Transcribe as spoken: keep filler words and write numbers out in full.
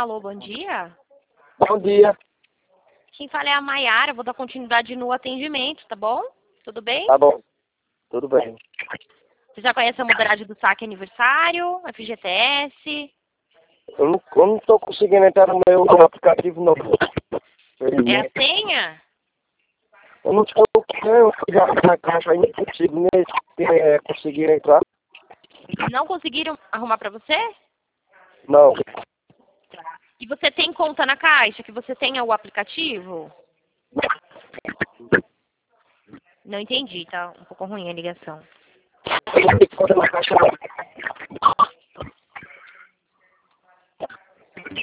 Alô, bom dia. Bom dia. Quem fala é a Maiara, vou dar continuidade no atendimento, tá bom? Tudo bem? Tá bom. Tudo bem. Você já conhece a modalidade do saque aniversário, F G T S? Eu não, eu não tô conseguindo entrar no meu aplicativo, não. É a senha? Eu não sei o que é, eu fui já na caixa e não consigo nem é, conseguir entrar. Não conseguiram arrumar pra você? Não. E você tem conta na Caixa, que você tenha o aplicativo? Não entendi, tá um pouco ruim a ligação. Eu não tenho conta na caixa, não.